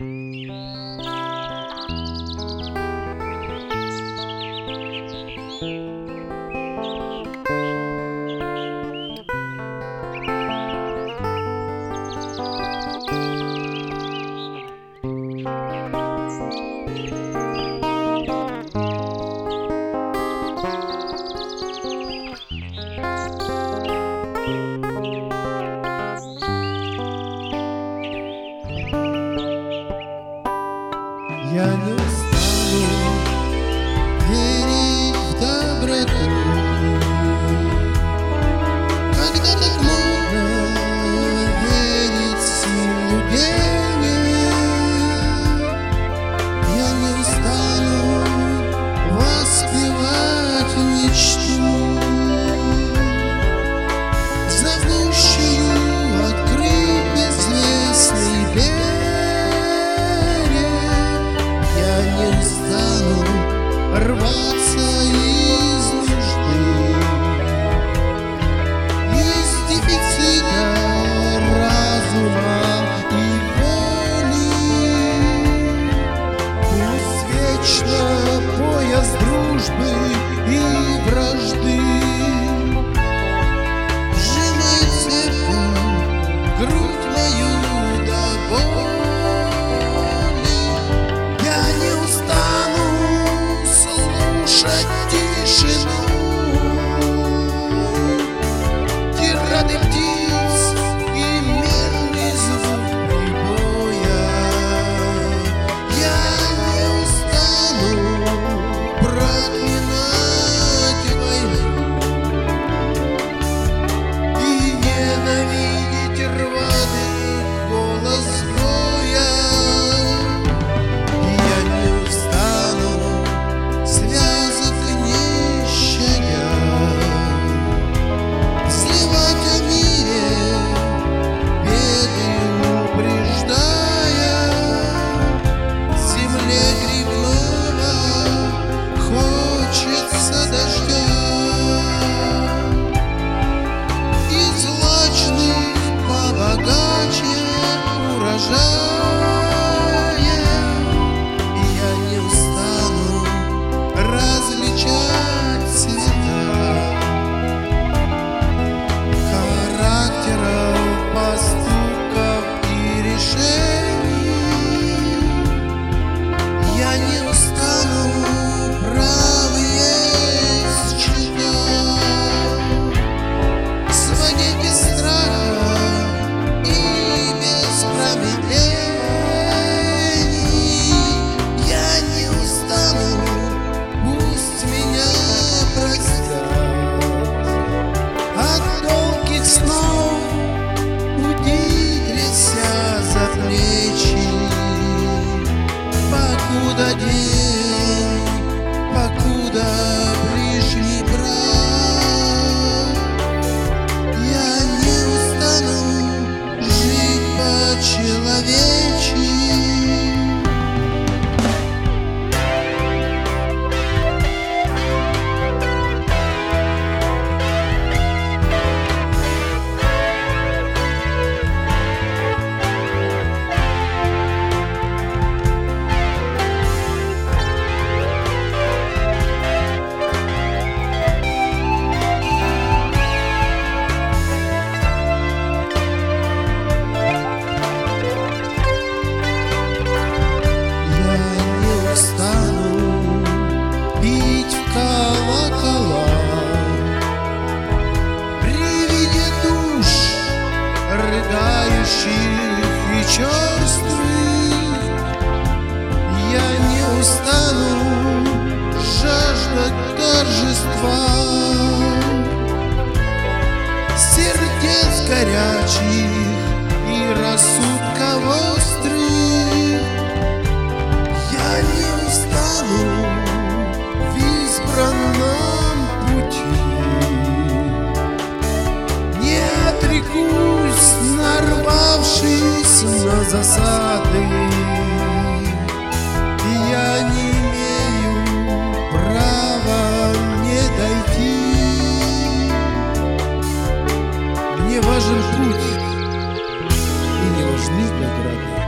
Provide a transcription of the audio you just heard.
Я не устану верить в доброту, когда так модно верить в силу денег. Я не устану воспевать мечту, зовущую открыть безвестный берег. Не устану рваться из нужды, из дефицита разума и воли. Пусть вечно пояс дружбы и вражды сжимает сердце, грудь мою до боли. Тишину, тирады птиц и мирный звук прибоя. Я не устану проклинать войну и ненавидеть рваный голос боя. Я не устану связок нищая сливать о мире, беды упреждая. Земле грибного хочется дождя и злачных побогаче урожая. Я не устану различать цвета характеров, поступков и решений. Я не устану прав есть читать, сводить без страха и без промедлений. Я не устану, пусть меня простят от долгих снов, будить тряся за плечи, покуда день, покуда ближний брат. Я не устану жить по-человечьи. И черствых я не устану жаждать торжества, сердец горячих и рассудков острых. Я не устану в избранном пути, не отрекусь, нарвавшись на засады. Я не имею права не дойти. Мне важен путь и не важны награды.